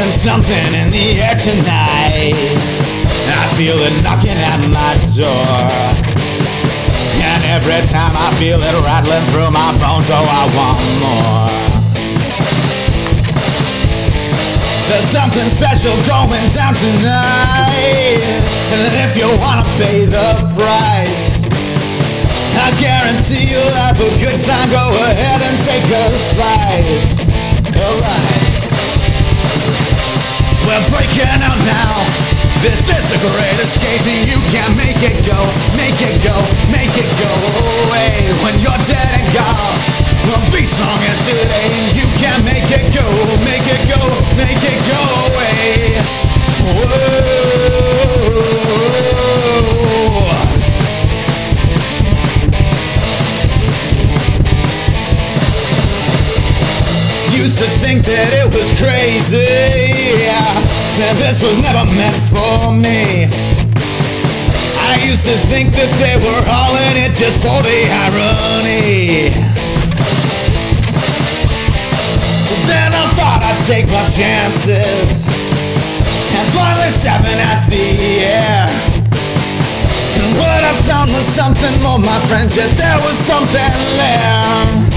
feeling something in the air tonight. I feel it knocking at my door, and every time I feel it rattling through my bones, oh, I want more. There's something special going down tonight, and if you wanna pay the price, I guarantee you'll have a good time. Go ahead and take a slice. Alright, we're breaking out now. This is the great escape, and you can't make it go, make it go, make it go away. When you're dead and gone, the beat song is today. You can't make it go, make it go, make it go away. Whoa. Used to think that it was crazy, that this was never meant for me. I used to think that they were all in it just for the irony. Then I thought I'd take my chances and blindly stepping at the air. And what I found was something more, my friends, yes, there was something there.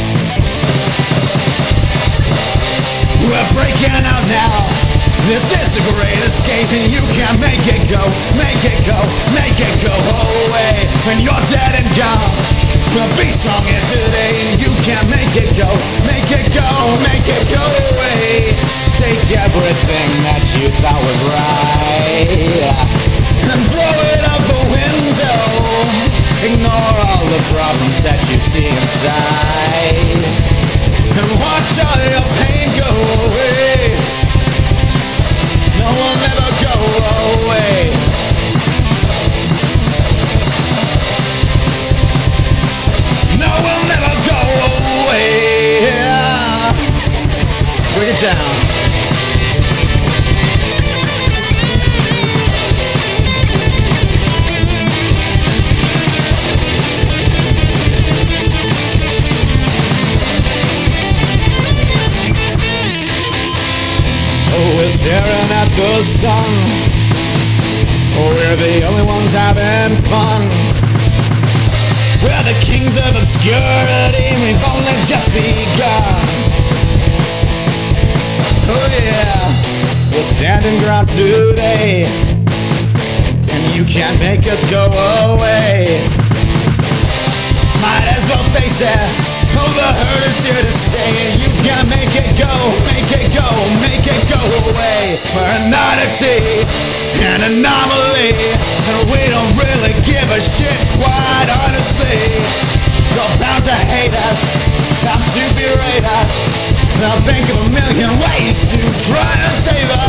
We're breaking out now. This is the great escape, and you can't make it go, make it go, make it go away. When you're dead and gone, the beat song is today, and you can't make it go, make it go, make it go away. Take everything that you thought was right and throw it out the window. Ignore all the problems that you see inside and watch all your pain go away. No one ever go away. No one ever go away. Bring it down. We're staring at the sun. We're the only ones having fun. We're the kings of obscurity. We've only just begun. Oh yeah, we're standing ground today, and you can't make us go away. Might as well face it. Oh, the hurt is here to stay, and you can't make it go, make it go, make it go away. We're an oddity, an anomaly, and we don't really give a shit, quite honestly. You're bound to hate us, bound to berate us. They'll think of a million ways to try to save us.